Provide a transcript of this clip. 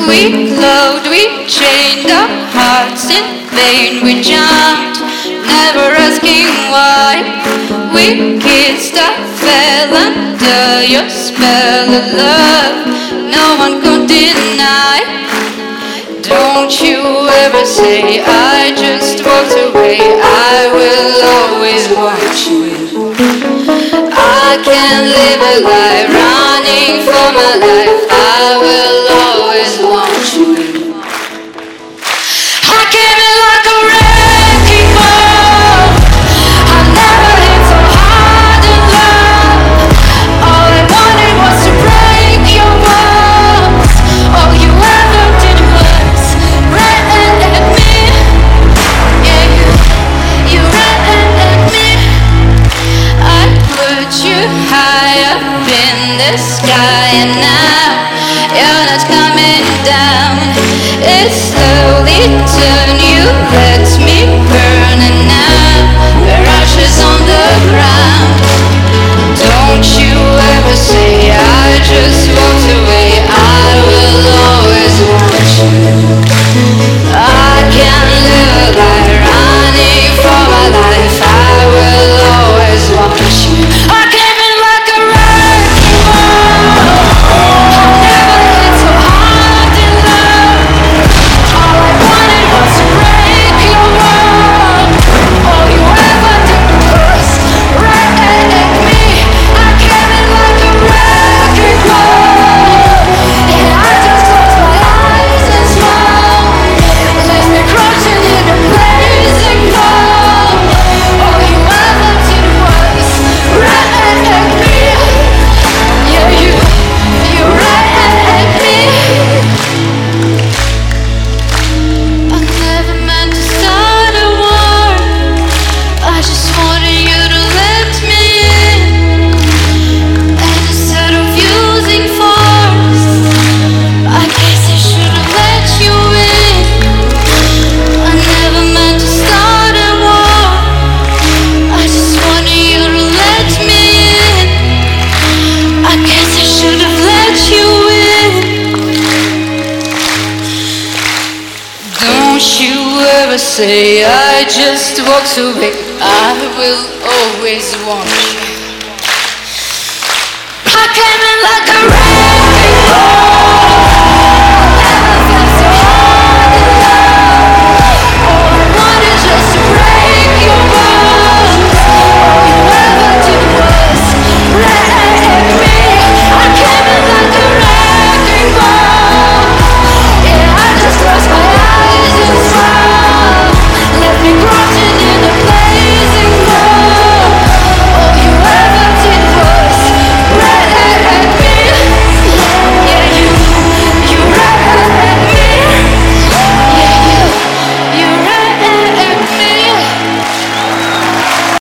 we loved, we chained our hearts in vain. We jumped, never asking why. We kissed, I fell under your spell of love. No one could deny. Don't you ever say I just walked away. I will always want you. I can't live a life running for my life. I will always want you. I came in like a wrecking ball. I never hit so hard in love. All I wanted was to break your walls. All you ever did was ran at me. Yeah, you ran at me. I put you high up in the sky, and now you're not coming down. It slowly turned, you let me burn, and now we're ashes on the ground. Don't you ever say I just walked away. I will always want you. I can't live a life running for my life. I will always want you. I came in like a wrecking ball. I never hit so hard in love. All I wanted was to break your world. All you ever did was run at me. I came in like a wrecking ball. Yeah, I just closed my eyes and smiled. Left me crouching in a blazing cold. All you ever did was run at me. Yeah, you ran at me. I never meant to start a war. I just wanted you to let me in. And instead of using force, I guess I should have let you in. I never meant to start a war. I just wanted you to let me in. I guess I should have let you in. Don't you ever say I just walked away. I will always want you. I came in like a wreck.